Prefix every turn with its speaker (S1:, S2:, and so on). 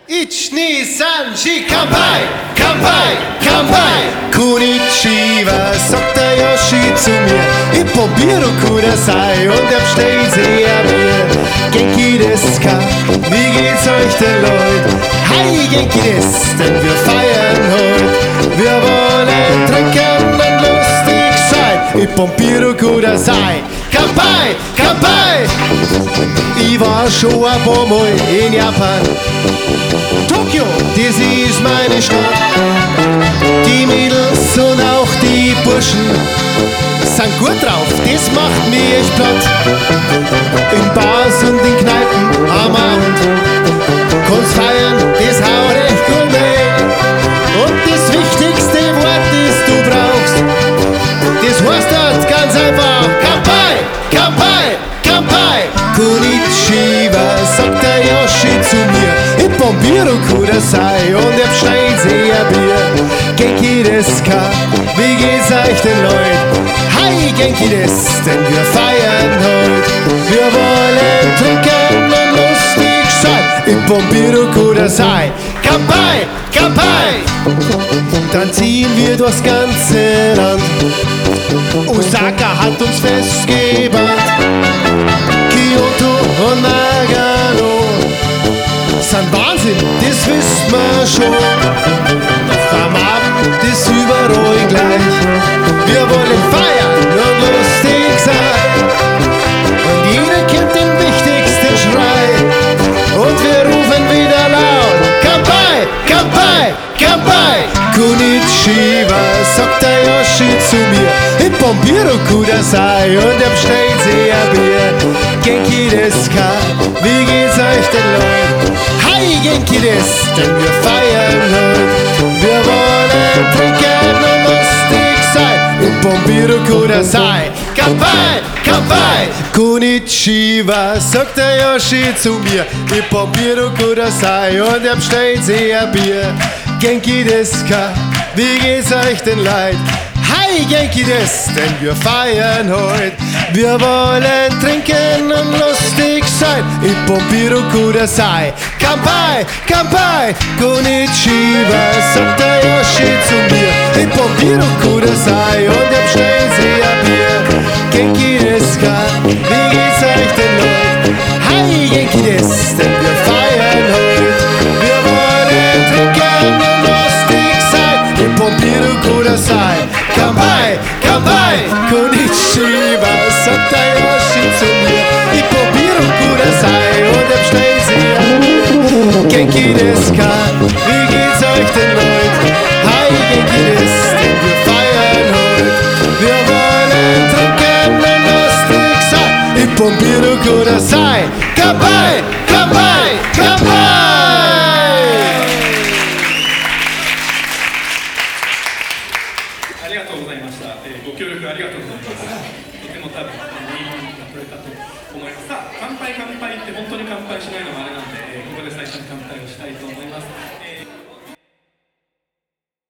S1: 1、2、3、4、乾杯乾杯乾杯Konnichiwa, sagt der Yoshi zu mir. Ich probiere Kudasai und hab schnell sehr Bier. Genki desu ka? Wie geht's euch denn, Leute? Hi, Genki desu, denn wir feiern heute. Wir wollen trinken und lustig sein. Ich probiere Kudasai. Kanpai, Kanpai! Ich war schon ein paar Mal in Japan. Tokio, das ist meine Stadt. Die Mädels und auch die Burschen sind gut drauf, das macht mich echt platt. In Bars und in Kneipen am Abend kannst feiern, das haut echt gut rein. Und das wichtigste Wort, das du brauchst, das heißt dort ganz einfach Kanpai, Kanpai, Kanpai. Konnichiwa, sagt der Yoshi zu mir. Ich probiere Kudasai und hab schnell sehr Bier. Genki desu ka? Wie geht's euch denn, Leute? Hi, Genki desu, denn wir feiern heute. Wir wollen trinken und lustig sein. Ich probiere Kudasai. Kanpai, Kanpai! Dann ziehen wir durchs ganze Land. Osaka hat uns festgebannt. Kyoto und Nagano sind Wahnsinn, das wissen wir schon. Doch am Abend ist überall gleich. Wir wollen feiern und lustig sein. Und jeder kennt den wichtigsten Schrei. Und wir rufen wieder laut Kanpai, Kanpai, Kanpai. Konnichiwa, sagt der Yoshi zu mir. Ich probiere Kudasai und hab schnell sehr Bier. Genki desu ka? Wie geht's euch denn, Leute? Hi, Genki desu, denn wir feiern heute. Wir wollen trinken und lustig sein. Ich probiere Kudasai. Kanpai, Kanpai! Konnichiwa, sagt der Yoshi zu mir. Ich probiere Kudasai und hab schnell sehr Bier. Genki desu ka? Wie geht's euch denn, Leute? Hi, Genki desu, denn wir feiern heute. Wir wollen trinken und lustig sein. Ich probiere Kudasai. Kanpai, Kanpai! Konnichiwa, sagt der Yoshi zu mir. Ich probiere Kudasai und hab schnell sehr Bier. Genki desu ka? Wie geht's euch denn, Leute? Hi, Genki desu, denn wir feiern heute. Wir wollen trinken und lustig sein. Ich probiere Kudasai. Kanpai, Kanpai! Konnichiwa, sagt der Yoshi zu mir. Ich probiere Kudasai und hab schnell sehr. Genki desu ka? Wie geht's euch denn, Leute? Hi, Genki desu, denn wir feiern heute. Wir wollen trinken und lustig sein. Ich probiere Kudasai. Kanpai, Kanpai, Kanpai!
S2: ありがとうございました。ご協力ありがとうございます。とても多分いいものが取れたと思います。さあ、乾杯乾杯って本当に乾杯しないのもあれなんで、ここで最初に乾杯をしたいと思います。